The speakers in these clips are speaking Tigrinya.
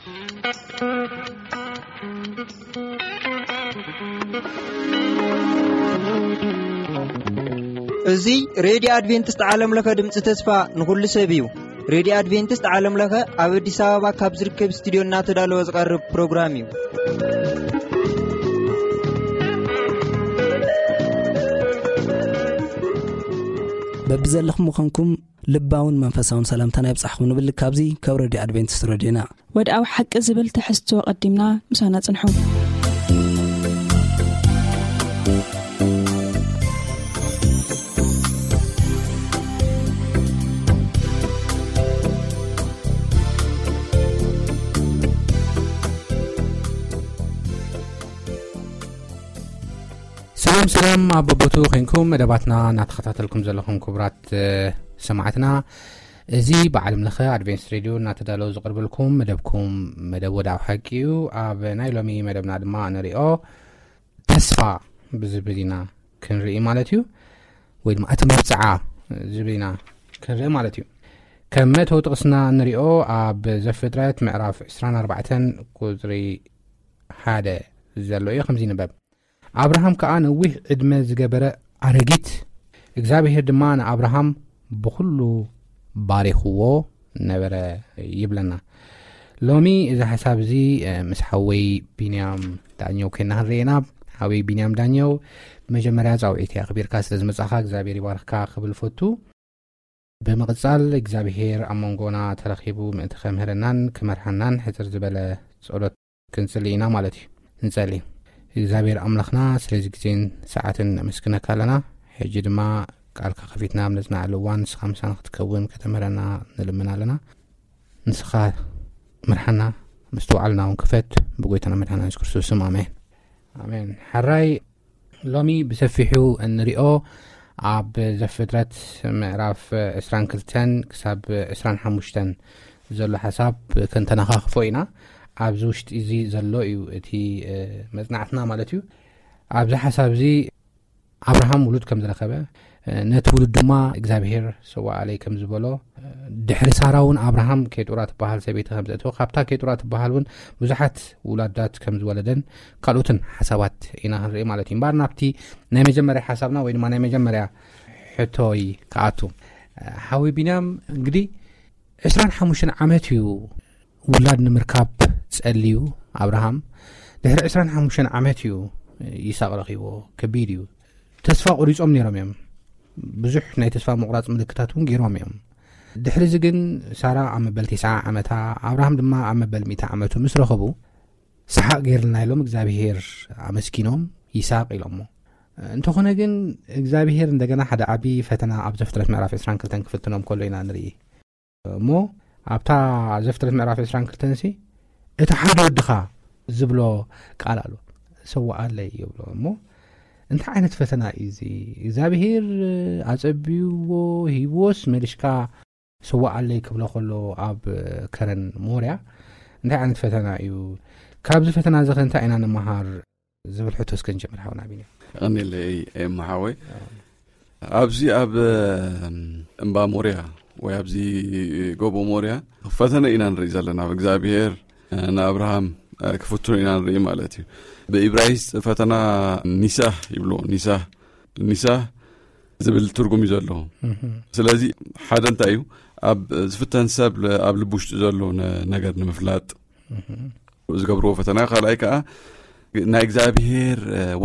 እዚ ሬዲዮ አድቬንቲስት ዓለም ለኸ ድምጽ ተስፋ ንኹሉ ሰብ እዩ። ሬዲዮ አድቬንቲስት ዓለም ለኸ ኣብ አዲስ አበባ ካብ ዝርከብ ስቱዲዮ እናተዳለወ ዝቐርብ ፕሮግራም እዩ። በብዘለኹም ምኾንኩም ልባውን መንፈሳውን ሰላምታ ይብጻሕኩም ንብል ካብዚ ካብ ሬዲዮ አድቬንቲስት ሬዲዮና ወድኣዊ ሓቂ ዝብል ተሕዝቶ ቀዲምና ምሳና ጽንሑ። ሰላም አበቦቱ ኸንኩም መደባትና እናተኸታተልኩም ዘለኹም ክቡራት ሰማዕትና እዚ በዓለም ለኸ አድቬንቲስት ሬዲዮ እናተዳለው ዝቕርበልኩም መደብኩም መደብ ወድኣዊ ሓቂ እዩ። ኣብ ናይ ሎሚ መደብና ድማ ንሪኦ ተስፋ ብዝብል ኢና ክንርኢ ማለት እዩ፣ ወይ ድማ እቲ መብፅዓ ዝብል ኢና ክንርኢ ማለት እዩ። ከም መእተዊ ጥቕስና ንሪኦ ኣብ ዘፍጥረት ምዕራፍ 24 ቁፅሪ 1 ዘሎ እዩ። ከምዚ ንበብ አብርሃም ከዓ ነዊሕ ዕድመ ዝገበረ አረጊት እግዚአብሔር ድማ ንአብርሃም ብኩሉ ባሪኽዎ ነበረ ይብለና። ሎሚ እዚ ሓሳብ እዚ ምስ ሓወይ ቢንያም ዳኘው ከና ንሪኢና። ሓወይ ቢንያም ዳኘው መጀመርያ ጻውዒት ኣኽቢርካ ስለ ዝመጻኻ እግዚአብሔር ይባርኽካ ክብል ፈቱ። ብምቕጻል እግዚአብሔር ኣብ መንጎና ተረኺቡ ምእንቲ ከምህረናን ክመርሐናን ሕፅር ዝበለ ጸሎት ክንጽሊ ኢና ማለት እዩ። ንጸሊ። እግዚአብሔር አምላኽና ስለዚ ግዜን ሰዓትን መስክነካ ኣለና። ሕጂ ድማ ቃልካ ከፊትና ምንጽናዕ ልዋን ንስኻ ምሳና ክትከውን ከተምህረና ንልምና ኣለና። ንስኻ ምርሐና ምስተውዓልና እውን ክፈት ብጎይታና መድሓና ኢየሱስ ክርስቶስ ስም ኣሜን ኣሜን። ሓራይ ሎሚ ብሰፊሑ እንሪኦ ኣብ ዘፍጥረት ምዕራፍ 22 ክሳብ 25 ዘሎ ሓሳብ ከንተነኻኽፎ ኢና። ኣብዚ ውሽጢ እዚ ዘሎ እዩ እቲ መጽናዕትና ማለት እዩ። ኣብዚ ሓሳብ እዚ አብርሃም ውሉድ ከም ዝረኸበ ነቲ ውሉድ ድማ እግዚአብሔር ሰዋዕ ኣለይ ከም ዝበሎ ድሕሪ ሳራ እውን አብርሃም ኬጡራ ትበሃል ሰበይቲ ከም ዘእተወ ካብታ ኬጡራ ትበሃል እውን ብዙሓት ውላዳት ከም ዝወለደን ካልኦትን ሓሳባት ኢና ንርኢ ማለት እዩ። እምበር ናብቲ ናይ መጀመርያ ሓሳብና ወይ ድማ ናይ መጀመርያ ሕቶይ ከኣቱ ሓዊ ቢንያም እንግዲህ 25 ዓመት እዩ ውላድ ንምርካብ ጸልዩ አብርሃም። ድሕሪ 25 ዓመት እዩ ይስሐቅ ረኺቦ። ከቢድ እዩ። ተስፋ ቆሪጾም ነይሮም እዮም። ብዙሕ ናይ ተስፋ መቁራጽ ምልክታት እውን ገይሮም እዮም። ድሕሪ እዚ ግን ሳራ ኣብ መበል 90 ዓመታ አብርሃም ድማ ኣብ መበል 100 ዓመቱ ምስ ረኸቡ ሰሓቅ ገይርልና ኢሎም እግዚአብሔር ኣመስኪኖም ይስሐቅ ኢሎሞ። እንተኾነ ግን እግዚአብሔር እንደገና ሓደ ዓቢ ፈተና ኣብ ዘፍጥረት ምዕራፍ 22 ክፍትኖም ከሎ ኢና ንርኢ እሞ ኣብታ ዘፍጥረት ምዕራፍ 22 እቲ ሓደ ወድኻ ዝብሎ ቃል ኣሎ ሰዋዕ ኣለይ ይብሎ እሞ እንታይ ዓይነት ፈተና እዚ እግዚአብሔር ኣጸቢዎ ሂቦስ መልሽካ ሰዋዕ ኣለይ ክብሎ ከሎ ኣብ ከረን ሞርያ እንታይ ዓይነት ፈተና እዩ? ካብዚ ፈተና እዚ እንታይ ኢና ንመሃር ዝብል ሕቶስ ክንጀምር ሓውና ቢንያ ኣነለይ መሓወይ ኣብዚ ኣብ እምባ ሞርያ ወይ ኣብዚ ጎቦ ሞርያ ፈተና ኢና ንርኢ ዘለና እግዚአብሔር ንአብርሃም ክፍትኖ ኢና ንርኢ ማለት እዩ። ብኢብራይስጥ ፈተና ኒሳህ ይብሎ ኒሳህ ዝብል ትርጉም እዩ ዘሎ። ስለዚ ሓደ እንታይ እዩ ኣብ ዝፍተን ሰብ ኣብ ልቡ ውሽጢ ዘሎ ነገር ንምፍላጥ ዝገብርዎ ፈተና። ካልኣይ ከዓ ናይ እግዚአብሔር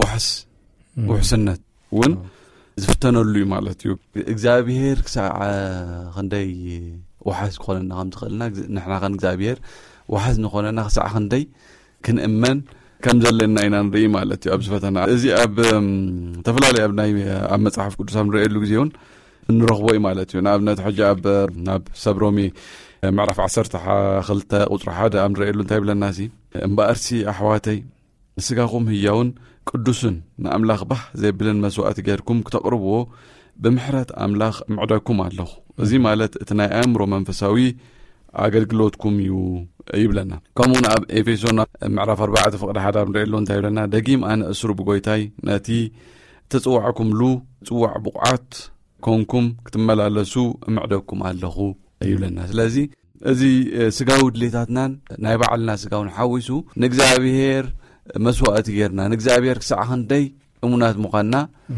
ውሕስነት እውን ዝፍተነሉ እዩ ማለት እዩ። እግዚአብሔር ክሳዕ ክንደይ ውሓስ ክኾነና ከም ትኽእልና ንሕና ኸን እግዚአብሔር ውሓስ ንኾነና ክሳዕ ክንደይ ክንእመን ከም ዘለና ኢና ንርኢ ማለት እዩ። ኣብዚ ፈተና እዚ ኣብ ተፈላለዩ ኣብ መጽሓፍ ቅዱስ ንሪኤሉ ግዜ እውን እንረኽቦ እዩ ማለት እዩ። ንኣብነት ሕጂ ናብ ሰብሮሚ ምዕራፍ 12 ቁፅሪ 1 ኣብ ንሪኤሉ እንታይ ብለና ሲ እምበኣርሲ ኣሕዋተይ ንስጋኹም ህያውን ቅዱስን ንኣምላኽ ባህ ዘይብልን መስዋዕቲ ጌርኩም ክተቕርብዎ ብምሕረት ኣምላኽ ምዕደኩም ኣለኹ። እዚ ማለት እቲ ናይ ኣእምሮ መንፈሳዊ ኣገልግሎትኩም እዩ ይብለና። ከምኡውን ኣብ ኤፌሶን ምዕራፍ 4 ፍቅዲ 1 ንሪኤሉ እንታይ ይብለና ደጊም ኣነ እስሩ ብጎይታይ ነቲ ተጽዋዕኩምሉ ጽዋዕ ብቑዓት ኮንኩም ክትመላለሱ ምዕደኩም ኣለኹ ይብለና። ስለዚ እዚ ስጋው ድሌታትናን ናይ ባዕልና ስጋውን ሓዊሱ ንእግዚአብሔር መስዋዕት ጌርና ንእግዚአብሔር ክሳዕ ክንደይ እሙናት ምዃንና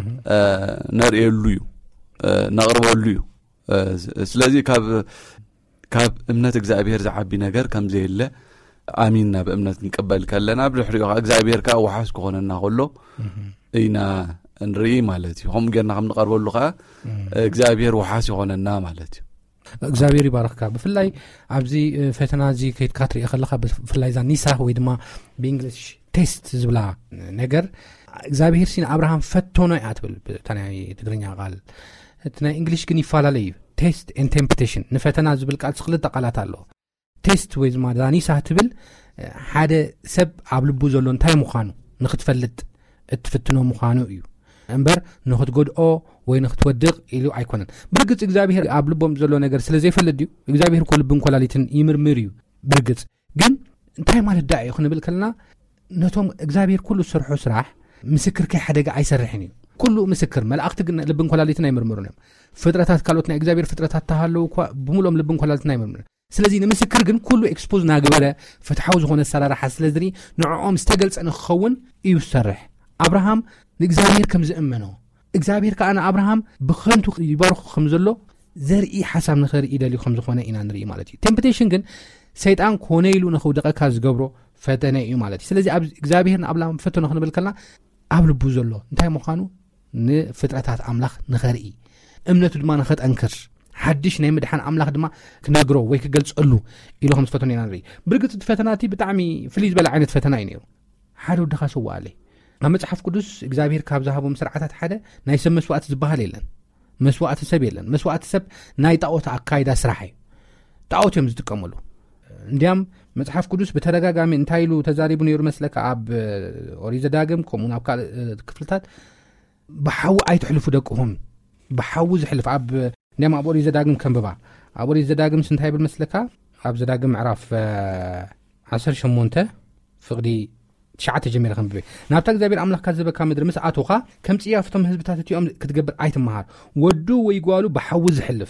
ነርእየሉ እዩ ነቕርበሉ እዩ ስለዚ ካብ እምነት እግዚአብሔር ዝዓቢ ነገር ከም ዘየለ አሚንና በእምነት እንቀበል ከለና ብድሕሪኡ እግዚአብሔር ከዓ ወሓስ ክኾነና ከሎ ኢና እንርኢ ማለት እዩ ከም ጌርና ከም ንቐርበሉ ከዓ እግዚአብሔር ወሓስ ይኾነና ማለት እዩ እግዚአብሔር ይባርክካ ብፍላይ ኣብዚ ፈተና እዚ ከይትካ ትርኢ ከለካ ብፍላይ ዛ ኒሳ ወይ ድማ ብእንግሊሽ ቴስት ዝብላ ነገር እግዚአብሔር ሲና አብርሃም ፈተኖ እያ ትብል ብታናይ ትግርኛ ቃል እቲ ናይ እንግሊሽ ግን ይፈላለዩ ቴስት ኤንድ ቴምፕቴሽን ንፈተና ዝብል ቃል ክልተ ቃላት ኣሎ ቴስት ወይ ድማ ዛ ኒሳ ትብል ሓደ ሰብ ኣብ ልቡ ዘሎ እንታይ ምዃኑ ንኽትፈልጥ እትፍትኖ ምዃኑ እዩ እምበር ንኽትጎድኦ ወይ ንኽትወድቕ ኢሉ ኣይኮነን ብርግጽ እግዚአብሔር ኣብ ልቦም ዘሎ ነገር ስለ ዘይፈልጥ እዩ እግዚአብሔር እኮ ልብን ኮላሊትን ይምርምር እዩ ብርግጽ ግን እንታይ ማለት ዳእ ክንብል ከለና ነቶም እግዚአብሔር ኩሉ ዝሰርሖ ስራሕ ምስክር ከይ ሓደጋ ኣይሰርሕን እዩ ኩሉ ምስክር መላእክቲ ግን ልብን ኮላሊትን ኣይምርምሩን እዮም ፍጥረታት ካልኦት ናይ እግዚአብሔር ፍጥረታት ተሃለው እኳ ብሙሉኦም ልብን ኮላሊትን ኣይምርምሩን ስለዚ ንምስክር ግን ኩሉ ኤክስፖዝ ናግበረ ፍትሓዊ ዝኾነ ሰራራሓ ስለዝሪ ንዕኦም ዝተገልጸ ንክኸውን እዩ ዝሰርሕ አብርሃም ንእግዚአብሔር ከም ዝእመኖ እግዚአብሔር ከዓ ንአብርሃም ብኸንቱ ይባርኹ ከም ዘሎ ዘርኢ ሓሳብ ንኽርኢ ደልዩ ከም ዝኾነ ኢና ንርኢ ማለት እዩ ቴምፕቴሽን ግን ሰይጣን ኮነ ኢሉ ንኽውድቐካ ዝገብሮ ፈተነ እዩ ማለት እዩ ስለዚ ኣብ እግዚአብሔር ንአብርሃም ፈተነ ክንብል ከለና ኣብ ልቡ ዘሎ እንታይ ምዃኑ ንፍጥረታት ኣምላኽ ንኸርኢ እምነቱ ድማ ንኸጠንክር ሓድሽ ናይ ምድሓን ኣምላኽ ድማ ክነግሮ ወይ ክገልጸሉ ኢሉ ከም ዝፈተነ ኢና ንርኢ ብርግጽ ፈተናቲ ብጣዕሚ ፍልይ ዝበለ ዓይነት ፈተና እዩ ነይሩ ሓደ ወድኻ ሰዋ ኣለይ ኣብ መጽሓፍ ቅዱስ እግዚአብሔር ካብ ዝሃቦም ስርዓታት ሓደ ናይ ሰብ መስዋዕቲ ዝበሃል የለን መስዋዕቲ ሰብ የለን መስዋዕቲ ሰብ ናይ ጣዖት ኣካይዳ ስራሕ እዩ ጣዖት እዮም ዝጥቀመሉ እንዲያም መጽሓፍ ቅዱስ በተደጋጋሚ እንታይ ኢሉ ተዛሪቡ ነይሩ መስለካ ኣብ ኦሪት ዘዳግም ከምኡን ኣብ ካልእ ክፍልታት ብሓዊ ኣይትሕልፉ ደቅኹም ብሓዊ ዝሕልፍ ኣብ እንዲያም ኣብ ኦሪት ዘዳግም ከንብባ ኣብ ኦሪት ዘዳግም እንታይ ይብል መስለካ ኣብ ዘዳግም ምዕራፍ 18 ፍቕዲ 9 ጀሚረ ከንብበ ናብታ እግዚአብሔር ኣምላኽካ ዝበካ ምድሪ ምስ ኣቶኻ ከም ጽያፍቶም ህዝብታት እቲኦም ክትገብር ኣይትመሃር ወዱ ወይ ጓሉ ብሓዊ ዝሕልፍ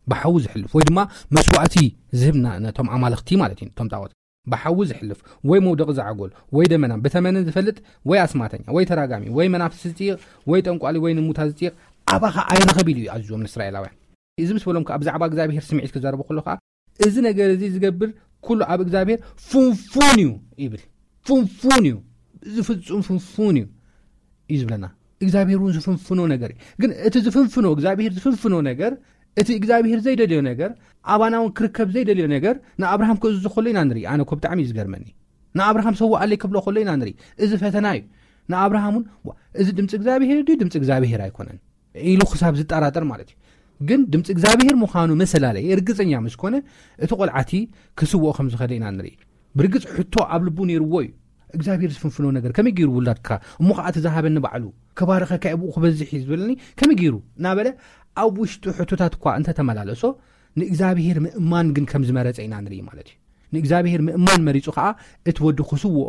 ወይ ድማ መስዋዕቲ ዝህብና ነቶም ኣማልኽቲ ማለት እዩ ቶም ጣዖት ብሓዊ ዝሕልፍ ወይ መውደቕ ዝዓጎል ወይ ደመና ብተመንን ዝፈልጥ ወይ ኣስማተኛ ወይ ተራጋሚ ወይ መናፍስቲ ዝጥይቕ ወይ ጠንቋሊ ወይ ንሙታ ዝጥይቕ ኣባኻ ኣይረኸብ ኢሉ ኣዝዮም ንእስራኤላውያን እዚ ምስ በሎም ከዓ ብዛዕባ እግዚአብሔር ስምዒት ክዛረቡ ከሎ ከዓ እዚ ነገር እዚ ዝገብር ኩሉ ኣብ እግዚአብሔር ፉንፉን እዩ ይብል ፉንፉን እዩ ዝፍጹም ፉንፉን እዩ ይዝብለና እግዚአብሔር እውን ዝፍንፍኖ ነገር ግን እቲ ዝፍንፍኖ እግዚአብሔር ዝፍንፍኖ ነገር እቲ እግዚአብሔር ዘይደልዮ ነገር ኣባናውን ክርከብ ዘይደልዮ ነገር ንአብርሃም ከእዙ ከሎ ኢና ንርኢ ኣነ ኮ ብጣዕሚ ዝገርመኒ ንአብርሃም ሰው ኣለይ ክብሎ ከሎ ኢና ንርኢ እዚ ፈተና እዩ ንአብርሃምን እዚ ድምፂ እግዚአብሔር ድዩ ድምፂ እግዚአብሔር ኣይኮነን ኢሉ ክሳብ ዝጠራጠር ማለት እዩ ግን ድምፂ እግዚአብሔር ምዃኑ መሰላለይ እርግፀኛ ምስ ኮነ እቲ ቆልዓቲ ክስውኦ ከም ዝኸደ ኢና ንርኢ ብርግጽ ሕቶ ኣብ ልቡ ነይርዎ እዩ እግዚአብሔር ዝፍንፍኖ ነገር ከመይ ገይሩ ውላድካ እሞ ከዓ ትዛሃበኒ ባዕሉ ከባረኸካ ይብኡ ክበዝሕ ዝብለኒ ከመይ ገይሩ ናበለ ኣብ ውሽጡ ሕቶታት እኳ እንተተመላለሶ ንእግዚአብሔር ምእማን ግን ከም ዝመረፀ ኢና ንርኢ ማለት እዩ ንእግዚአብሔር ምእማን መሪፁ ከዓ እቲ ወዲ ክስውኦ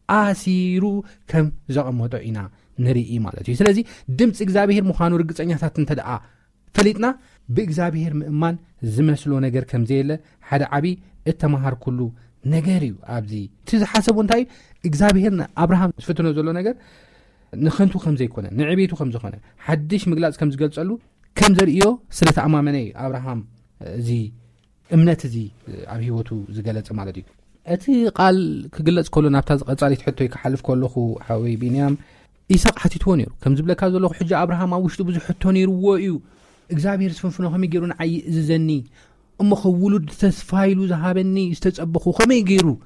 ኣሲሩ ከም ዘቐመጦ ኢና ንርኢ ማለት እዩ ስለዚ ድምፂ እግዚአብሔር ምዃኑ ርግፀኛታት እንተደኣ ፈሊጥና ብእግዚአብሔር ምእማን ዝመስሎ ነገር ከም ዘየለ ሓደ ዓቢ እተመሃር ኩሉ ነገር እዩ ኣብዚ ትዝሓሰቡ እንታይ እግዚአብሔር አብርሃም ዝፍትኖ ዘሎ ነገር ንኸንቱ ከም ዘይኮነ ንዕቤቱ ከም ዝኾነ ሓድሽ ምግላጽ ከም ዝገልጸሉ ከም ዘርእዮ ስለተኣማመነ አብርሃም እዚ እምነት እዚ ኣብ ህይወቱ ዝገለጸ ማለት እዩ እቲ ቃል ክግለጽ ከሎ ናብታ ዝቐጻሊት ሕቶ ይክሓልፍ ከለኹ ሓወይ ቢንያም ኢሳቅ ሓቲትዎ ነይሩ ከም ዝብለካ ዘለኹ ሕጂ አብርሃም ኣብ ውሽጡ ብዙሕ ሕቶ ነይርዎ እዩ እግዚአብሔር ዝፍንፍኖ ከመይ ገይሩ ንዓይ እዝዘኒ እሞ ኸውሉድ ተስፋይሉ ዝሃበኒ ዝተጸበኹ ከመይ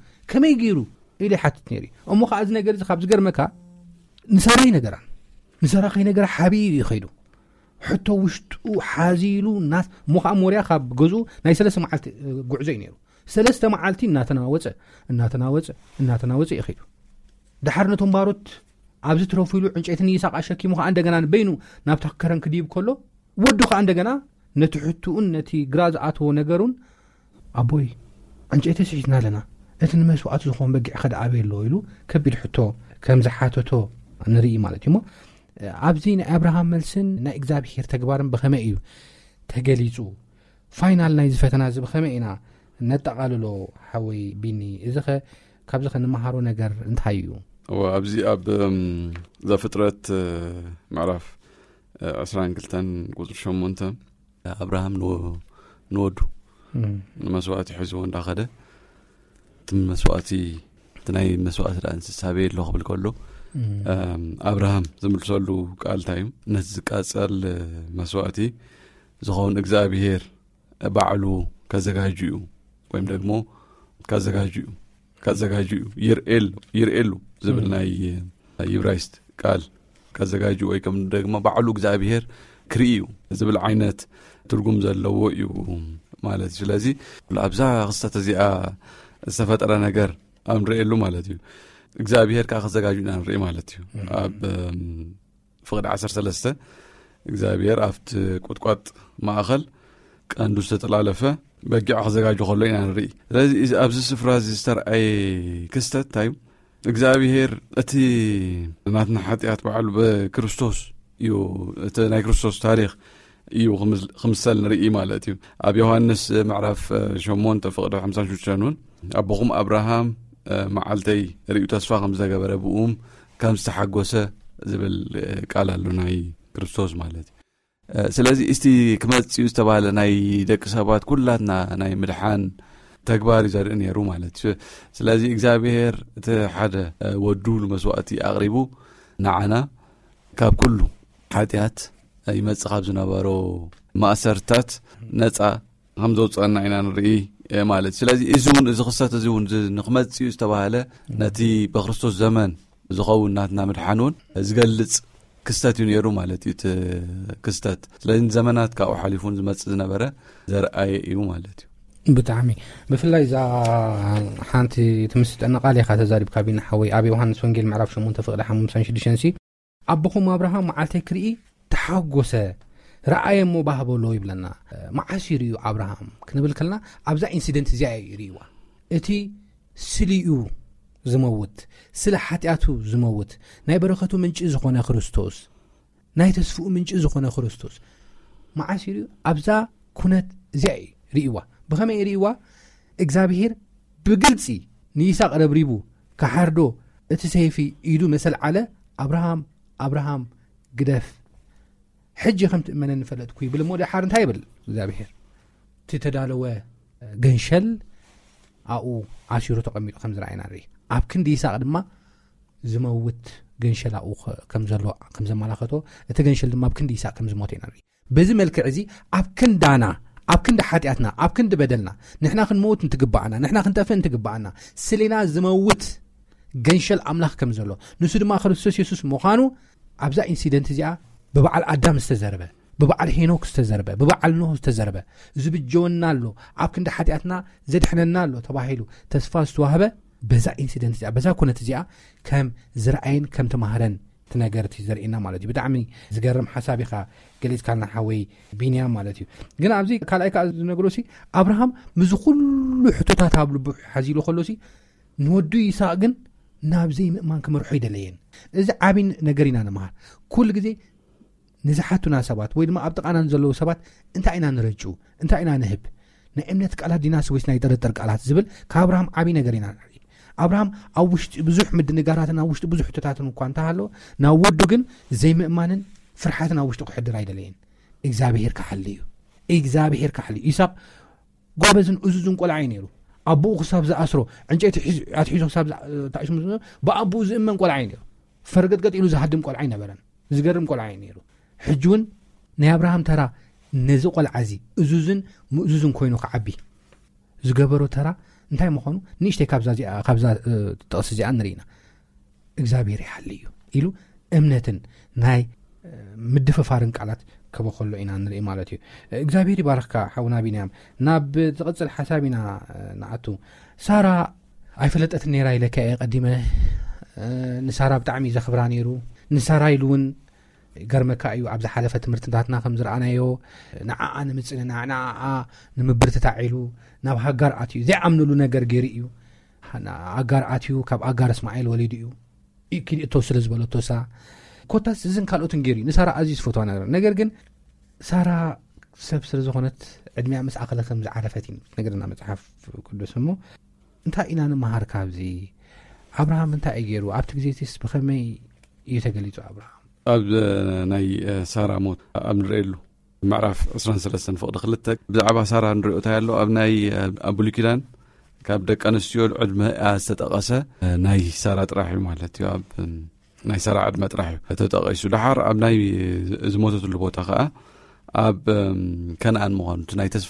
ገይሩ ኢሉ ሓትት ነይሩ እሞ ከዓ እዚ ነገር እዚ ካብ ዝገርመካ ንሰራኸይ ነገራ ሓቢሩ ይኸይዱ ሕቶ ውሽጡ ሓዚሉ ናስ እሞ ከዓ ሞርያ ካብ ገዙ ናይ 3 መዓልቲ ጉዕዞ እዩ ነይሩ 3 መዓልቲ እናተናወፀ ይኸይዱ ድሓር ነቶም ባሮት ኣብዚ ትረፉ ኢሉ ዕንጨይትን ይሳቅ ኣሸኪሙ ከዓ እንደገና በይኑ ናብታ ከረን ክዲብ ከሎ ወዱ ከዓ እንደገና ነቲ ሕቱኡን ነቲ ግራ ዝኣትዎ ነገሩን ኣቦይ ዕንጨይቲ ስሒትና ኣለና እቲ ንመስዋዕቲ ዝኾን በጊዕ ከደኣበየሎ ኢሉ ከቢድ ሕቶ ከም ዝሓተቶ ንርኢ ማለት እዩ ሞ ኣብዚ ናይ አብርሃም መልስን ናይ እግዚአብሔር ተግባርን ብኸመይ እዩ ተገሊጹ ፋይናል ናይ ዝፈተና እዚ ብኸመይ ኢና ነጠቃልሎ ሓወይ ቢኒ እዚ ካብዚ ንመሃሮ ነገር እንታይ እዩ ኣብዚ ኣብ ዘፍጥረት ምዕራፍ 22 ቁጥር 8 አብርሃም ንወዱ መስዋዕቲ ሒዝዎ እንዳኸደ መስዋዕቲ ናይ መስዋዕቲ እንስሳ ቤት ሎ ክብል ከሎ አብርሃም ዝምልሰሉ ቃል ታይም ነዚ ቃጸል መስዋዕቲ ዝኸውን እግዚአብሔር ባዕሉ ከዘጋጁ ወይም ደግሞ ከዘጋጁ ይርኤሉ ዝብል ናይ ይብራይስት ቃል ከዘጋጁ ወይ ከም ደግሞ ባዕሉ እግዚአብሔር ክሪዩ ዝብል ዓይነት ትርጉም ዘለዎ እዩ ማለት ስለዚ ለአብዛ ክስተት እዚኣ ዝተፈጠረ ነገር ኣንሪኤሉ ማለት እዩ እግዚአብሔር ከዘጋጁና ንርኢ ማለት እዩ ኣብ ፍቅድ 13 እግዚአብሔር ኣብቲ ቁጥቋጥ ማእኸል ቀንዱ ዝተጠላለፈ በጊዕ ከዘጋጁ ከሎ ኢና ንርኢ ስለዚ ኣብዚ ስፍራ ዝተርኣየ ክስተት ታይም እግዚአብሔር እቲ ናትና ሓጢአት ባዕሉ በክርስቶስ እዩ እቲ ናይ ክርስቶስ ታሪክ እዩ ክምሰል ንርኢ ማለት እዩ ኣብ ዮሐንስ ምዕራፍ 8 ፍቅድ 56 ኣቦኹም አብርሃም መዓልተይ ርእዩ ተስፋ ከም ዝገበረ ብኡም ከም ዝተሓጎሰ ዝብል ቃል ኣሎ ናይ ክርስቶስ ማለት ስለዚ እስቲ ክመጽኡ ዝተባለ ናይ ደቂ ሰባት ኩላትና ናይ ምድሓን ተግባር ዘርኢ ነይሩ ማለት ስለዚ እግዚአብሔር እቲ ሓደ ወዱ መስዋዕቲ ኣቅሪቡ ንዓና ካብ ኩሉ ሓጢአት ይመጽእ ካብ ዝነበሮ ማእሰርታት ነፃ ከም ዘውፅአና ኢና ንርኢ ማለት ስለዚ እዙን እዚ ክስተት እዙን ንክመጽኡ ዝተባለ ነቲ በክርስቶስ ዘመን ዝኸውን ናትና ምድሓኑን ዝገልጽ ክስተት እዩ ነይሩ ማለት እዩ ክስተት ስለዚ ዘመናት ካብኡ ሓሊፉን ዝመጽእ ዝነበረ ዘርአየ እዩ ማለት እዩ ብጣዕሚ ብፍላይ ዛ ሓንቲ ትምስጠና ቃል ኢኻ ተዛሪብካ ቢና ሓወይ ኣብ ዮሐንስ ወንጌል ምዕራፍ 8 ፍቅዲ 56 ኣቦኹም አብርሃም መዓልተይ ክርኢ ተሓጎሰ ረአየ ሞ ባህበሎ ይብለና ማዓሲር እዩ አብርሃም ክንብል ከለና ኣብዛ ኢንሲደንት እዚኣ ይሪዋ እቲ ስሊኡ ዝመውት ስለ ሓጢአቱ ዝመውት ናይ በረኸቱ ምንጭ ዝኾነ ክርስቶስ ናይ ተስፉኡ ምንጭ ዝኾነ ክርስቶስ ማዓሲር እዩ ኣብዛ ኩነት እዚኣ ይሪዋ ብኸመይ ይሪዋ እግዚአብሔር ብግልፂ ንይስሐቅ ረብሪቡ ካሓርዶ እቲ ሰይፊ ኢዱ መሰል ዓለ አብርሃም ግደፍ ሕጂ ከም ትእመነ ንፈለጥኩ ይብል ሞ ድሓር እንታይ ይብል እግዚአብሔር ትተዳለወ ገንሸል ኣኡ ዓሲሩ ተቐሚጡ ከም ዝረአይና ንርኢ ኣብ ክንዲ ይስሐቅ ድማ ዝመውት ገንሸል ኣኡ ከም ዘሎ ከም ዘመላኸቶ እቲ ገንሸል ድማ ኣብ ክንዲ ይስሐቅ ከም ዝሞተ ኢና ንርኢ በዚ መልክዕ እዚ ኣብ ክንዳና ኣብ ክንዲ ሓጢአትና ኣብ ክንዲ በደልና ንሕና ክንመውት እንትግባአና ንሕና ክንጠፍእ እንትግባአና ስሊና ዝመውት ገንሸል ኣምላኽ ከም ዘሎ ንሱ ድማ ክርስቶስ ኢየሱስ ምዃኑ ኣብዛ ኢንሲደንት እዚኣ በበዓል አዳም ዝተዘረበ በበዓል ሄኖክ ዝተዘረበ በበዓል ኖህ ዝተዘረበ ዝብጀወና ኣሎ ኣብ ክንዲ ሓጢአትና ዘድሕነና ኣሎ ተባሂሉ ተስፋ ዝተዋህበ በዛ ኢንሲደንት እዚኣ በዛ ኩነት እዚኣ ከም ዝረአይን ከም ተማህረን ትነገርቲ ዘርኢና ማለት እዩ ብጣዕሚ ዝገርም ሓሳብ ኢኻ ገሊጽካልና ሓወይ ቢንያም ማለት እዩ ግን ኣብዚ ካልኣይ ከዓ ዝነግሮሲ አብርሃም ምዝ ኩሉ ሕቶታት ኣብ ልቡ ሓዚሉ ከሎሲ ንወዱ ይስሐቅ ግን ናብዘይ ምእማን ክመርሖ ይደለየን እዚ ዓቢን ነገር ኢና ንመሃር ኩሉ ግዜ ንዝሓቱና ሰባት ወይ ድማ ኣብ ጥቃና ዘለዉ ሰባት እንታይ ኢና ንረጩ እንታይ ኢና ንህብ ናይ እምነት ቃላት ዲናስ ወይስ ናይ ጥርጥር ቃላት ዝብል ከአብርሃም ዓቢ ነገር ኢና ንርኢ አብርሃም ኣብ ውሽጢ ብዙሕ ምድንጋራትን ኣብ ውሽጢ ብዙሕ ሕቶታትን እኳ እንተሃሎ ናብ ወዱ ግን ዘይምእማንን ፍርሓትን ኣብ ውሽጢ ክሕድር ኣይደለየን እግዚአብሔር ካሓሊ እዩ ይስሐቅ ጓበዝን እዙዝን ቆልዓይ ነይሩ ኣቦኡ ክሳብ ዝኣስሮ ዕንጨይቲ ኣትሒዙ ክሳብ ተኣሽሙ ብኣቦኡ ዝእመን ቆልዓይ ነይሩ ፈርገጥገጥ ኢሉ ዝሃድም ቆልዓይ ነበረን ዝገርም ቆልዓይ ነይሩ ሕጂ እውን ናይ አብርሃም ተራ ነዚ ቆልዓዚ እዙዝን ምእዙዝን ኮይኑ ክዓቢ ዝገበሮ ተራ እንታይ ምኾኑ ንእሽተይ ካብዛ ጥቕሲ እዚኣ ንሪኢና እግዚአብሔር ይሓሊ እዩ ኢሉ እምነትን ናይ ምድፍፋርን ቃላት ከበኸሎ ኢና ንርኢ ማለት እዩ እግዚአብሔር ይባርኽካ ሓውና ቢንያም ናብ ዝቕፅል ሓሳብ ኢና ንኣቱ ሳራ ኣይፈለጠትን ነይራ ኢለካ እየ ቀዲመ ንሳራ ብጣዕሚ ዘኽብራ ነይሩ ንሳራ ኢሉ እውን ገርመካ እዩ ኣብ ዝሓለፈ ትምህርትታትና ከም ዝረኣናዮ ንዓኣ ንምፅንና ንዓኣ ንምብርትታዕ ኢሉ ናብ ሃጋር ኣትዩ ዘይኣምንሉ ነገር ገይሩ እዩ ሃጋር ኣትዩ ካብ ኣጋር እስማኤል ወሊዱ እዩ ክልእቶ ስለ ዝበለቶሳ ኮታስ እዝን ካልኦትን ገይሩ ንሳራ ኣዝዩ ዝፈትዋ ነገር ግን ሳራ ሰብ ስለ ዝኾነት ዕድሚያ ምስ ኣኸለ ከም ዝዓረፈት ነገርና መጽሓፍ ቅዱስ እሞ እንታይ ኢና ንመሃር ካብዚ ኣብርሃም እንታይ ገይሩ ኣብቲ ግዜትስ ብኸመይ እዩ ተገሊጹ ኣብርሃም ኣብ ናይ ሳራ ሞት ኣብ ንርእየሉ ምዕራፍ 23 ፍቕዲ 2 ብዛዕባ ሳራ ንሪኦታ ኣሎ ኣብ ናይ ብሉይ ኪዳን ካብ ደቂ ኣንስትዮ ዕድመኣ ዝተጠቐሰ ናይ ሳራ ጥራሕ እዩ ማለት እዩ ኣብ ናይ ሳራ ዕድመ ጥራሕ እዩ ተጠቒሱ ድሓር ኣብ ናይ ዝሞተትሉ ቦታ ከዓ ኣብ ከነኣን ምዃኑ ናይ ተስፋ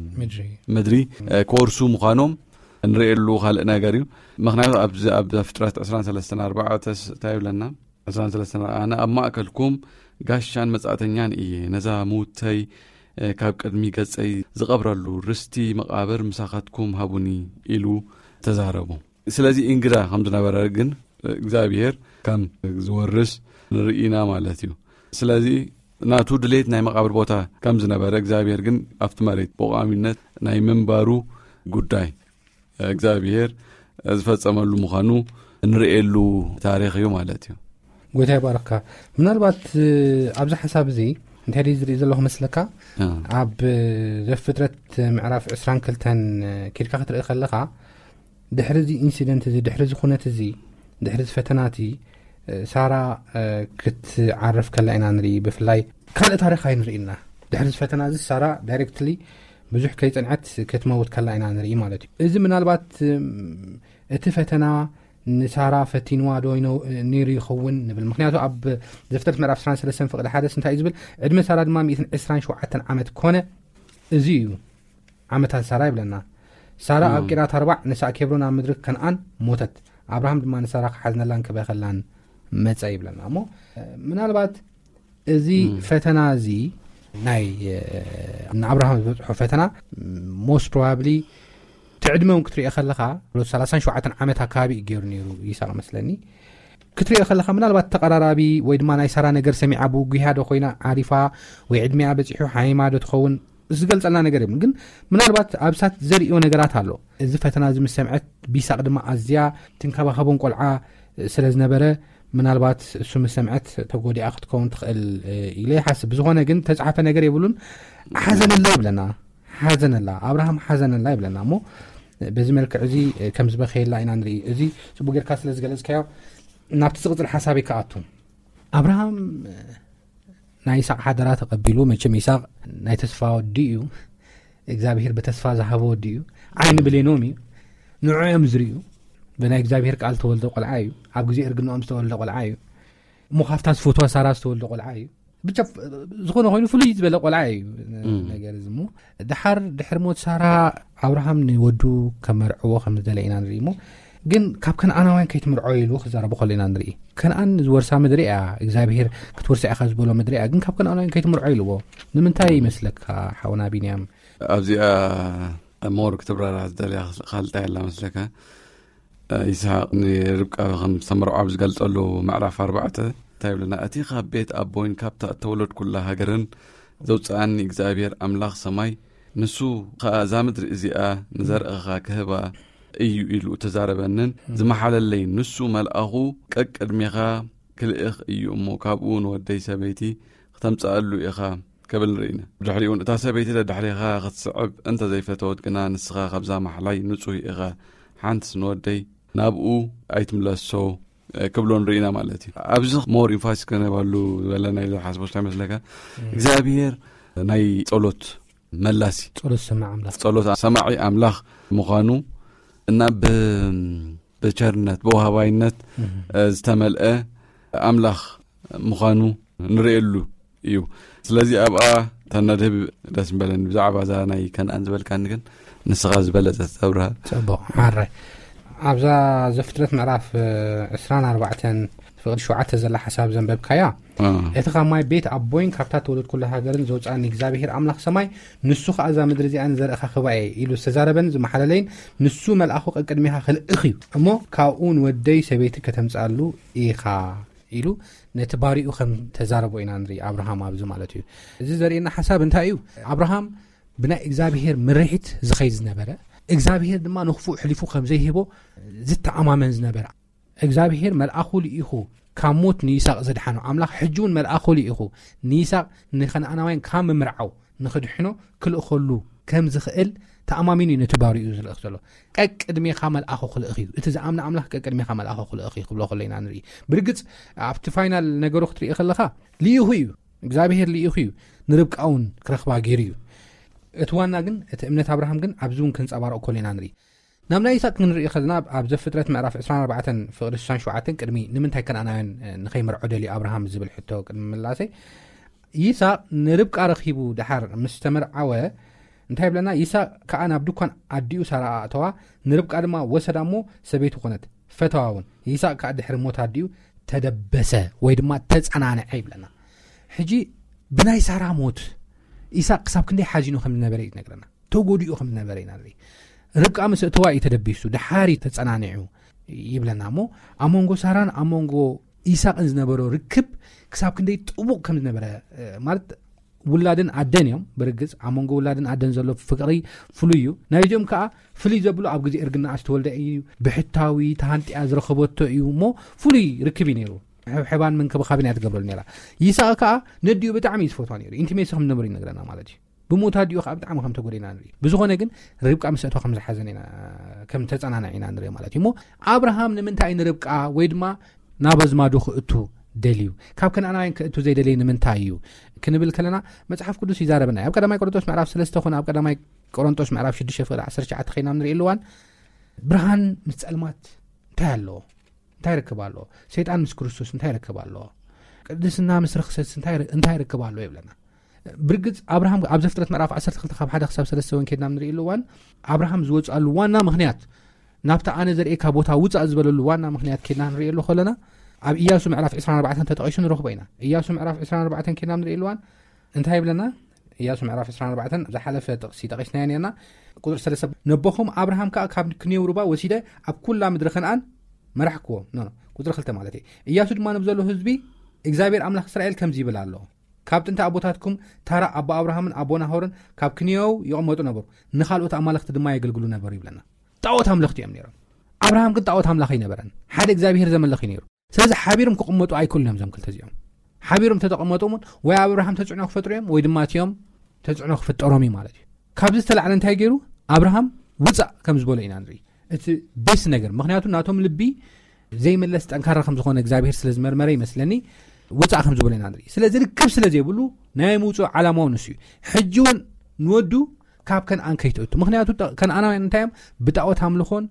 ምድሪ ክወርሱ ምዃኖም ንሪኤሉ ካልእ ነገር እዩ ምክንያቱ ኣብ ፍጥረት 23:4 ታይብለና 23 ኣነ ኣብ ማእከልኩም ጋሻን መጻእተኛን እየ ነዛ ሙተይ ካብ ቅድሚ ገጸይ ዝቐብረሉ ርስቲ መቃብር ምሳኻትኩም ሃቡኒ ኢሉ ተዛረቡ ስለዚ እንግዳ ከም ዝነበረ ግን እግዚአብሔር ከም ዝወርስ ንርኢና ማለት እዩ ስለዚ ናቱ ድሌት ናይ መቃብር ቦታ ከም ዝነበረ እግዚአብሔር ግን ኣብቲ መሬት በቋሚነት ናይ መንባሩ ጉዳይ እግዚአብሔር ዝፈጸመሉ ምዃኑ ንርኤሉ ታሪኽ እዩ ማለት እዩ ጎይታ ይባረካ ምናልባት ኣብዚ ሓሳብ እዚ እንታይ ዝርኢ ዘለኹ መስለካ ኣብ ዘፍጥረት ምዕራፍ 22 ኪድካ ክትርኢ ከለኻ ድሕሪ እዚ ኢንሲደንት እዚ ድሕሪ እዚ ኩነት እዚ ድሕሪ እዚ ፈተናቲ ሳራ ክትዓርፍ ከላ ኢና ንርኢ ብፍላይ ካልእ ታሪኽ ኣይንርኢና ድሕሪ እዚ ፈተና እዚ ሳራ ዳይሬክትሊ ብዙሕ ከይፀንዐት ክትመውት ከላ ኢና ንርኢ ማለት እዩ እዚ ምናልባት እቲ ፈተና ንሳራ ፈቲንዋ ዶ ነይሩ ይኸውን ንብል ምክንያቱ ኣብ ዘፍጥረት ምዕራፍ 23 ፍቕዲ 1 እንታይ ዝብል ዕድመ ሳራ ድማ 127 ዓመት ኮነ እዚ እዩ ዓመታት ሳራ ይብለና ሳራ ኣብ ቂራት 4 ንሳ ኬብሮን ኣብ ምድሪ ከነኣን ሞተት ኣብርሃም ድማ ንሳራ ክሓዝነላን ክበኸላን መጻ ይብለና እሞ ምናልባት እዚ ፈተና እዚ ናይ ንኣብርሃም ዝበፅሖ ፈተና ሞስት ፕሮባብሊ ትዕድመውን ክትሪኦ ከለኻ 37 ዓመት ኣካባቢ ገይሩ ነይሩ ይስሐቅ መስለኒ ክትሪኦ ከለኻ ምናልባት ተቀራራቢ ወይ ድማ ናይ ሳራ ነገር ሰሚዓ ብጉያ ዶ ኮይና ዓሪፋ ወይ ዕድሚያ በፂሑ ሃይማ ዶ ትኸውን ዝገልጸልና ነገር እዩ ግን ምናልባት ኣብሳት ዘርእዮ ነገራት ኣሎ እዚ ፈተና እዚ ምስ ሰምዐት ቢሳቅ ድማ ኣዝያ ትንከባኸቦን ቆልዓ ስለ ዝነበረ ምናልባት እሱ ምስ ሰምዐት ተጎዲኣ ክትከውን ትኽእል ኢለ ይሓስብ ዝኾነ ግን ተጻሓፈ ነገር ይብሉን ሓዘነላ ይብለና ሓዘነላ ኣብርሃም ሓዘነላ ይብለና እሞ በዚ መልክዕ እዚ ከም ዝበኸየላ ኢና ንርኢ እዚ ጽቡቕ ጌርካ ስለ ዝገለጽካዮ ናብቲ ዝቕፅል ሓሳብ ይከኣቱ ኣብርሃም ናይ ይስሐቅ ሓደራ ተቐቢሉ መቸም ይስሐቅ ናይ ተስፋ ወዲ እዩ እግዚአብሔር በተስፋ ዝሃበ ወዲ እዩ ዓይኒ ብሌኖም እዩ ንዕኦም ዝርእዩ በናይ እግዚአብሔር ቃል ተወልደ ቆልዓ እዩ ኣብ ግዜ እርግናኦም ዝተወልደ ቆልዓ እዩ ሙኻፍታ ዝፈትዋ ሳራ ዝተወልደ ቆልዓ እዩ ብቻ ዝኾነ ኮይኑ ፍሉይ ዝበለ ቆልዓ እዩ ነገር ዝሙ ድሕር ሞት ሳራ ኣብርሃም ንወዱ ከመርዕዎ ከም ዝደለ ኢና ንርኢ እሞ ግን ካብ ከነኣናውያን ከይትምርዖ ኢሉ ክዛረቡ ከሎ ኢና ንርኢ ከነኣን ዝወርሳ ምድሪ እያ እግዚአብሔር ክትወርሳ ኢኻ ዝበሎ ምድሪ እያ ግን ካብ ከነኣናውያን ከይትምርዖ ኢልዎ ንምንታይ ይመስለካ ሓውና ቢንያም ኣብዚኣ ሞር ክትብራራ ዝደልያ ካልጣ ያላ መስለካ ይስሐቅ ንርብቃ ከም ዝተመርዖ ኣብ ዝገልጸሉ ምዕራፍ 4 ታይብለና እቲ ካብ ቤት ኣቦይን ካብታ እተወለድ ኩላ ሃገርን ዘውፅኣኒ እግዚአብሔር ኣምላኽ ሰማይ ንሱ ከዓ እዛ ምድሪ እዚኣ ንዘርእኻ ክህባ እዩ ኢሉ ተዛረበንን ዝመሓለለይ ንሱ መልኣኹ ቀቅድሜኻ ክልእኽ እዩ እሞ ካብኡ ንወደይ ሰበይቲ ክተምፅኣሉ ኢኻ ከብል ንርኢና ብድሕሪኡ እታ ሰበይቲ ደድሕሪኻ ክትስዕብ እንተ ዘይፈተወት ግና ንስኻ ካብዛ ማሕላይ ንጹህ ኢኻ ሓንቲስ ንወደይ ናብኡ ኣይትምለሶ ክብሎ ንርኢና ማለት እዩ ኣብዚ ሞር ኢንፋሲስ ከነባሉ ዝበለና ኢሉ ሓስቦች ይመስለካ እግዚአብሔር ናይ ጸሎት መላሲ ጸሎት ሰማዒ ኣምላኽ ምዃኑ እና ብቸርነት ብወሃባይነት ዝተመልአ ኣምላኽ ምዃኑ ንርኤሉ እዩ ስለዚ ኣብኣ ተነድህብ ደስ በለኒ ብዛዕባ እዛ ናይ ከነኣን ዝበልካኒ ግን ንስኻ ዝበለፀት ተብርሃ ጽቡቕ ሓራይ ኣብዛ ዘፍጥረት ምዕራፍ 24 ፍቕዲ 7 ዘላ ሓሳብ ዘንበብካያ እቲ ኻማይ ቤት ኣቦይን ካብታ ተወለድ ኩላ ሃገርን ዘውፅኣኒ እግዚአብሔር ኣምላኽ ሰማይ ንሱ ከዓ እዛ ምድሪ እዚኣ ንዘርእኻ ክባኤ ኢሉ ዝተዛረበን ዝመሓለለይን ንሱ መልኣኹ ቅድሜኻ ክልእኽ እዩ እሞ ካብኡ ንወደይ ሰበይቲ ከተምፅኣሉ ኢኻ ኢሉ ነቲ ባሪኡ ከም ተዛረቦ ኢና ንርኢ ኣብርሃም ኣብዚ ማለት እዩ እዚ ዘርእየና ሓሳብ እንታይ እዩ ኣብርሃም ብናይ እግዚአብሔር ምርሒት ዝኸይድ ዝነበረ እግዚአብሔር ድማ ንኽፉእ ሕሊፉ ከም ዘይሂቦ ዝተኣማመን ዝነበረ እግዚአብሔር መልኣኹ ልኢኹ ካብ ሞት ንይስሐቅ ዘድሓኖ ኣምላኽ ሕጂውን መልኣኹ ልኢኹ ንይስሐቅ ንከነኣናውያን ካብ ምምርዓው ንኽድሕኖ ክልእኸሉ ከም ዝኽእል ተኣማሚን እዩ ነትባሪኡ ዝልእኽ ዘሎ ቀቅድሜኻ መልኣኹ ክልእኽ እዩ እቲ ዝኣምነ ኣምላኽ ቀቅድሜኻ መልኣኹ ክልእኽ እዩ ክብሎ ከለና ንርኢ ብርግጽ ኣብቲ ፋይናል ነገሩ ክትርኢ ከለኻ ልኢኹ እዩ እግዚኣብሔር ልኢኹ እዩ ንርብቃውን ክረኽባ ገይሩ እዩ እቲ ዋና ግን እቲ እምነት አብርሃም ግን ኣብዚ እውን ክንጸባርቕ ከለና ንርኢ ናብ ናይ ይስሐቅ ክንርኢ ከለና ኣብ ዘፍጥረት ምዕራፍ 24 ፍቕዲ 67 ቅድሚ ንምንታይ ከነዓናውያን ንኸይመርዖ ደልዩ አብርሃም ዝብል ሕቶ ቅድሚ ምላሰይ ይስሐቅ ንርብቃ ረኺቡ ድሓር ምስ ተመርዓወ እንታይ ብለና ይስሐቅ ከዓ ናብ ድኳን ኣዲኡ ሳራ ኣእተዋ ንርብቃ ድማ ወሰዳ እሞ ሰበይቱ ኮነት ፈተዋውን ይስሐቅ ከዓ ድሕሪ ሞት ኣዲኡ ተደበሰ ወይ ድማ ተጸናንዐ ይብለና ሕጂ ብናይ ሳራ ሞት ይስሐቅ ክሳብ ክንደይ ሓዚኑ ከም ዝነበረ ይነግረና ተጎዲኡ ከም ዝነበረ ኢና ንርኢ ርብቃ ምስ እተዋ ተደቢሱ ድሓሪ ተጸናንዑ ይብለና እሞ ኣብ መንጎ ሳራን ኣብ መንጎ ይስሐቅን ዝነበሮ ርክብ ክሳብ ክንደይ ጥቡቕ ከም ዝነበረ ማለት ውላድን ኣደን እዮም ብርግጽ ኣብ መንጎ ውላድን ኣደን ዘሎ ፍቅሪ ፍሉይ እዩ ናይዞም ከዓ ፍሉይ ዘብሎ ኣብ ግዜ እርግና ዝተወልደ እዩ ብሕታዊ ተሃንጢያ ዝረኸበቶ እዩ እሞ ፍሉይ ርክብ ነይሩ ሕባን መንከባኸብን ያትገብረሉ ነራ ይስሐቅ ከዓ ነዲኡ ብጣዕሚ ዝፈትዋ ነይሩ ኢንቲሜሲ ከም ዝነበሩ ይነግረና ማለት እዩ ብሞት ኣዲኡ ከዓ ብጣዕሚ ከም ተጎዲና ንርኢ ብዝኾነ ግን ርብቃ ምስ እተዋ ከም ዝሓዘን ኢና ከም ተጸናንዐ ኢና ንርኢ ማለት እዩ እሞ አብርሃም ንምንታይ ንርብቃ ወይ ድማ ናብ ኣዝማዱ ክእቱ ደልዩ ካብ ከነዓናውያን ክእቱ ዘይደልዩ ንምንታይ እዩ ክንብል ከለና መጽሓፍ ቅዱስ ይዛረበና ኣብ ቀዳማይ ቆሮንቶስ ምዕራፍ 3 ኮነ ኣብ ቀዳማይ ቆሮንቶስ ምዕራፍ 6:19 ኸይና ንርኢ ኣለዋን ብርሃን ምስ ጸልማት እንታይ ኣሎ እንታይ ይረክባሎ ሰይጣን ምስ ክርስቶስ እንታይ ይረክባሎ ቅድስና ምስ ርክሰት እንታይ ይረክባሎ ይብለና ብርግጽ አብርሃም ኣብ ዘፍጥረት ምዕራፍ 12 ካብ 1-3 ወንኬድና ንርኢ ኣለዋን አብርሃም ዝወጻሉ ዋና ምኽንያት ናብታ ኣነ ዘርእካ ቦታ ውጻእ ዝበለሉ ዋና ምኽንያት ኬድና ንርኢ ኣሎ ኸለና ኣብ ኢያሱ ምዕራፍ 24 ተጠቂሱ ንረኽቦ ኢና ኢያሱ ምዕራፍ 24 ኬድና ንርኢ ኣለዋን እንታይ ይብለና ኢያሱ ምዕራፍ 24 ዝሓለፈ ጥቕሲ ጠቂስና ነርና ቁጥር 3 ነቦኹም አብርሃም ከዓ ካብ ክነብሩባ ወሲደ ኣብ ኩላ ምድሪ ከነዓን መራሕክዎ ቁጥር 2 ማለት እዩ ኢያሱ ድማ ንብዘሎ ህዝቢ እግዚአብሔር ኣምላኽ እስራኤል ከምዚ ይብል ኣሎ ካብ ጥንታ ኣቦታትኩም ታራ ኣቦ አብርሃምን ኣቦ ናሆርን ካብ ክነው ይቕመጡ ነበሩ ንኻልኦት ኣማልኽቲ ድማ የገልግሉ ነበሩ ይብለና ጣዖት ኣምልኽቲ እዮም ነይሮም አብርሃም ግን ጣዖት ኣምላኽ ይነበረን ሓደ እግዚአብሔር ዘመለኽ ነይሩ ስለዚ ሓቢሮም ክቕመጡ ኣይክሉን እዮም ክልተ እዚኦም ሓቢሮም ተጠቕመጦም ወይ አብርሃም ተጽዕኖ ክፈጥሩ እዮም ወይ ድማ እቲኦም ተጽዕኖ ክፈጠሮም ማለት እዩ ካብዚ ዝተላዕለ እንታይ ገይሩ አብርሃም ውፃእ ከም ዝበሎ ኢና ንርኢ እቲ ቤስ ነገር ምክንያቱ ናቶም ልቢ ዘይመለስ ጠንካራ ከም ዝኾነ እግዚአብሔር ስለ ዝመርመረ ይመስለኒ ውፃእ ከም ዝበሎ ኢና ንርኢ ስለዚ ርክብ ስለ ዘይብሉ ናይ ምውፁእ ዓላማው ንሱ እዩ ሕጂ እውን ንወዱ ካብ ከነዓን ከይትእቱ ምክንያቱ ከነዓናውያን እንታዮም ብጣዖት ኣምልኾን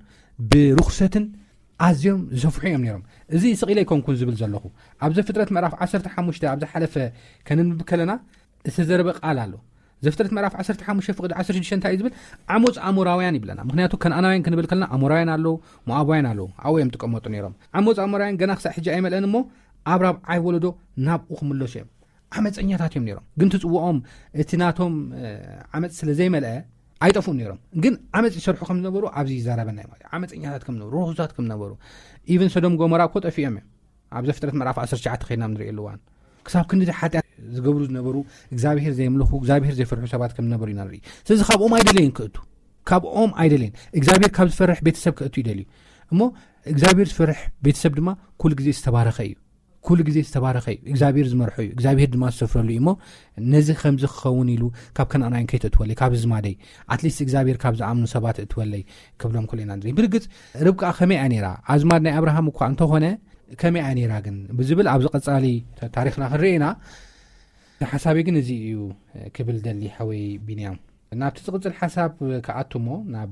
ብርኩሰትን ኣዝዮም ዝሰፍሑ እዮም ነይሮም እዚ ስቂለ ይኮንኩን ዝብል ዘለኹ ኣብ ዘፍጥረት ምዕራፍ 15 ኣብ ዝሓለፈ ከንንብብ ከለና እቲ ዘረበ ቃል ኣሎ ዘፍጥረት ምዕራፍ 15 ፍቅዲ 16 እንታይ ዝብል ዓሞፅ ኣሞራውያን ይብለና ምክንያቱ ከነዓናውያን ክንብል ከለና ኣሞራውያን ኣሎ ሞዓባውያን ኣሎ ኣብኦም ተቀመጡ ነይሮም ዓሞፅ ኣሞራውያን ገና ክሳብ ሕጂ ኣይመልአን እሞ አብራም ኣይወለዶ ናብኡ ክምለሱ እዮም ዓመፀኛታት እዮም ነይሮም ግን ትጽውዖም እቲ ናቶም ዓመፅ ስለ ዘይመልአ ኣይጠፉን ነይሮም ግን ዓመፅ ይሰርሑ ከም ዝነበሩ ኣብዚ ይዛረበና ማለት ዓመፀኛታት ከም ነበሩ ርኩሳት ከም ነበሩ ኢቭን ሶዶም ጎሞራ እኮ ጠፊኦም እዮም ኣብ ዘፍጥረት ምዕራፍ 19 ኸይና ንርኢ ኣለዋን ክሳብ ክንዲ ሓጢያት ዝገብሩ ዝነበሩ እግዚአብሔር ዘይምልኹ እግዚአብሔር ዘይፈርሑ ሰባት ከም ነበሩ ኢና ንርኢ ስለዚ ካብኦም ኣይደለይን ክእቱ ካብኦም ኣይደለይን እግዚአብሔር ካብ ዝፈርሕ ቤተሰብ ክእቱ ይደልዩ እሞ እግዚአብሔር ዝፈርሕ ቤተሰብ ድማ ኩሉ ግዜ ዝተባረኸ እዩ ኩሉ ግዜ ዝተባረኸ እዩ እግዚአብሔር ዝመርሖ እዩ እግዚአብሔር ድማ ዝሰፍረሉ እዩ እሞ ነዚ ከምዚ ክኸውን ኢሉ ካብ ከነዓናውያን ከይትእትወለይ ካብ ዝማደይ ኣትሊስት እግዚአብሔር ካብ ዝኣምኑ ሰባት እትወለይ ክብሎም ኩለና ንርኢ ብርግጽ ርብቃ ከመይ ነይራ ኣዝማድ ናይ አብርሃም እኳ እንተኾነ ከመይ ነይራ ግን ብዝብል ኣብ ዝቐጻሊ ታሪኽና ክንርኢና ሓሳቤ ግን እዚ እዩ ክብል ደሊ ሓወይ ቢንያም ናብቲ ዝቕጽል ሓሳብ ከኣቱሞ ናብ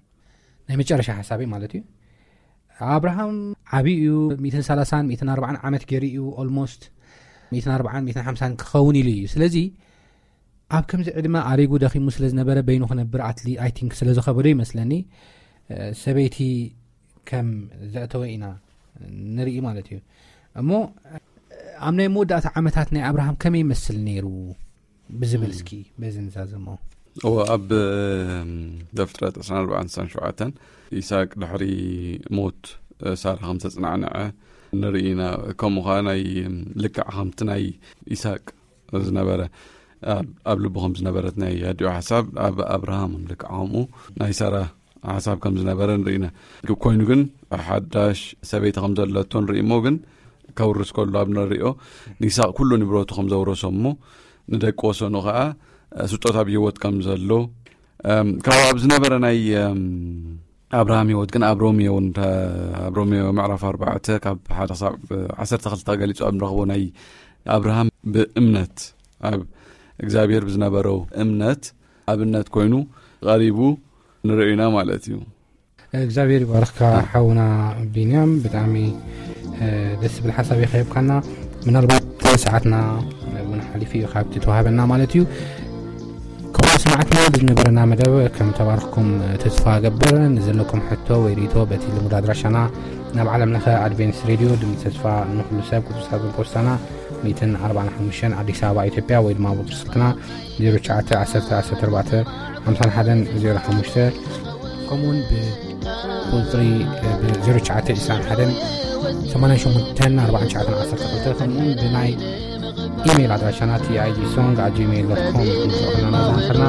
ናይ መጨረሻ ሓሳቤ ማለት እዩ አብርሃም ዓቢኡ 130-140 ዓመት ገሪኡ ኦልሞስት 140-150 ክኸውን ኢሉ እዩ ስለዚ ኣብ ከምዚ ዕድመ ኣሪጉ ደኺሙ ስለ ዝነበረ በይኑ ክነብር ኣትሊ ኣይ ቲንክ ስለ ዝኸበዶ ይመስለኒ ሰበይቲ ከም ዘእተወ ኢና ንርኢ ማለት እዩ እሞ ኣብ ናይ መወዳእታ ዓመታት ናይ አብርሃም ከመይ ይመስል ነይሩ ብዝብል እስኪ በዚ ንዛዘሞ ኣብ ዘፍጥረት 24-27 ይስሐቅ ድሕሪ ሞት ሳራ ከም ተጽናዕነዐ ንርኢና ከምኡ ኸዓ ናይ ልክዕ ከምቲ ናይ ይስሐቅ ዝነበረ ኣብ ልቡ ከም ዝነበረት ናይ ኣዲኡ ሓሳብ ኣብ አብርሃም ልክዕ ከምኡ ናይ ሳራ ሓሳብ ከም ዝነበረ ንርኢና ኮይኑ ግን ሓዳሽ ሰበይቲ ከም ዘለቶ ንርኢ እሞ ግን ከውርስ ከሎ ኣብ ንሪኦ ንይስሐቅ ኩሉ ንብረቱ ከም ዘውረሶ እሞ ንደቂ ወሰኑ ከዓ ስጦታ ብሂወት ከም ዘሎ ካብ ዝነበረ ናይ አብርሃም ህይወት ግን አብሮሚዮ ምዕራፍ 4 ካብ 1-12 ተገሊጹ ንረኽቦ ናይ አብርሃም በእምነት ኣብ እግዚአብሔር ብዝነበረው እምነት ኣብነት ኮይኑ ቀሪቡ ንርኢና ማለት እዩ። እግዚአብሔር ይባርክካ ሓውና ቢንያም ብጣዕሚ ደስ ብል ሓሳብ ይኸብካና ምናልባት ሰዓትና ውን ሓሊፊ ካብቲ ተዋሃበና ማለት እዩ። كما سمعتنا بزنبرنا مدب كم تبارككم تسفى قبر نزلكم حتى ويريتو بتي المدادرشنا ناب عالم لخا ادفانس راديو دم تسفى نخلو ساب كنت سابن بوستانا 245 عدي سابا إثيوبيا ويد ما بطرسكنا 0910 51 كمون بقلطري ب 0991 88 كمون بناي إيميل أدرسنا TIGsong@gmail.com نحن نذكرنا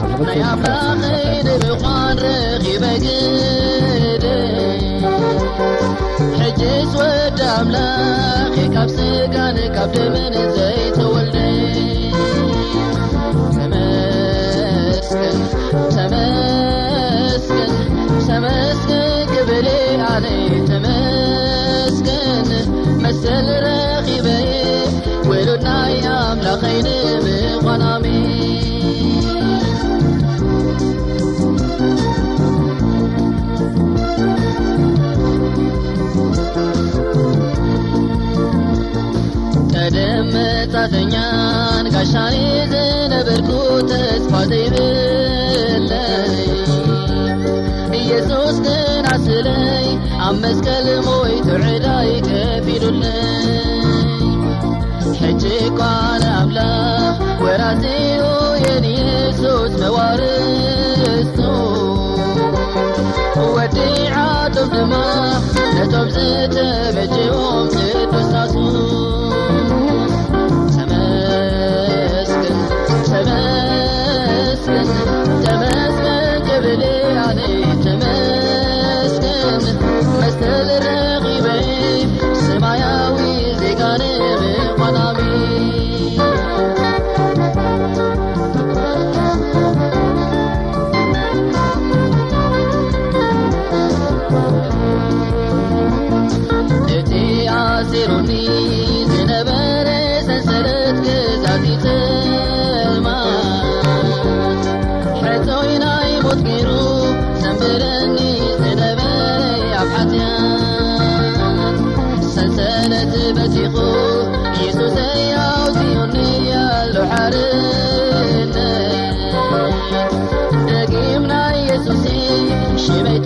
حجز وداملا كاب سجان كاب دمن زيت ولدي تمسكن تمسكن تمسكن قبلي علي تمسكن مسل رغيبي ولدنا يام لخين بغنامي تدمتاتنيان قشاني زنبركو تسفاتي باللي يسوس كن عسلي عمس كلموي تعداي كفيلو اللي حجيك على أملاك وراسيو يني يسوس موارستو وديعاتو بدماغ نتوب زتبجيهم تدوساسو تمسكن تمسكن جبلي علي تمسكن مثل الرغيبي سماياوي زيقاني بقنامي اتي عاسروني زنبر سنسلت كزاتي سنبرني زنبري عبحتيان سلسلة بتيخو يسوس يعوزيوني اللحارن دقيمنا يسوسي شمي